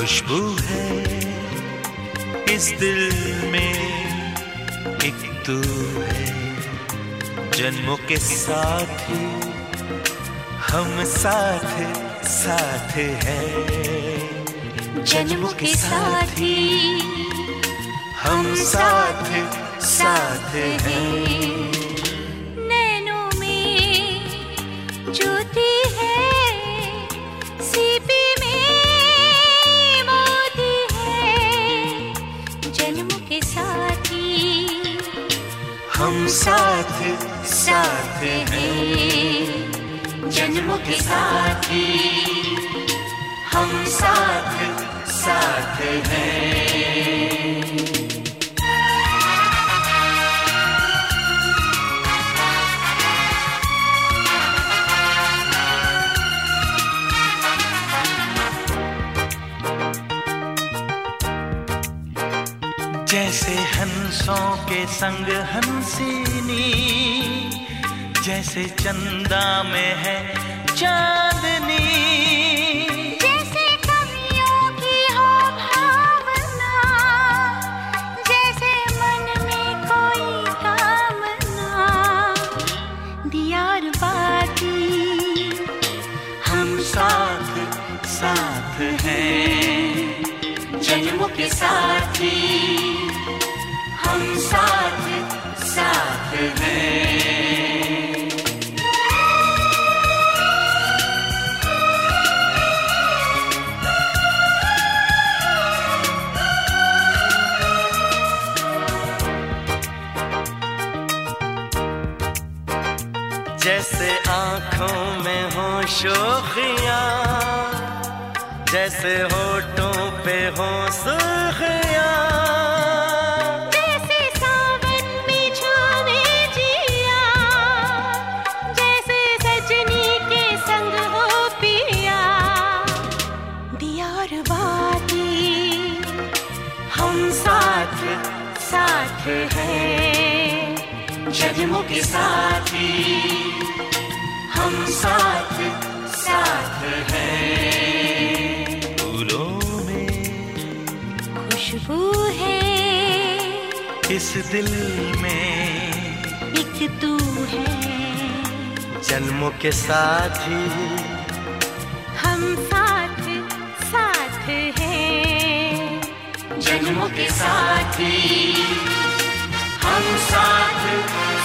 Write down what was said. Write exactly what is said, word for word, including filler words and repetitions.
खुशबू है इस दिल में, एक तू है जन्मों के साथ हम साथ साथ हैं, जन्मों के साथी हम साथ साथ हैं। नैनों में ज्योति है, सीपी में मोती है, जन्मों के साथी हम साथ साथ हैं, जन्मों के साथी हम साथ साथ हैं। जैसे हंसों के संग हंसिनी, जैसे चंदा में है चांदनी, जैसे कवियों की हो भावना, जैसे मन में कोई कामना, दिया और बाती हम साथ साथ हैं, जन्मों के साथी हम साथ साथ हैं। जैसे आँखों में हो शोखियाँ, जैसे होठों पे हो सुर्खियाँ, जैसे सावन में झूमे जिया, जैसे सजनी के संग हो पिया, दिया और बाती हम साथ साथ हैं, जन्मों के साथी हम साथ साथ हैं। फूलों में खुशबू है इस दिल में, एक तू है जन्मों के साथी हम साथ साथ हैं, जन्मों के साथी हम साथ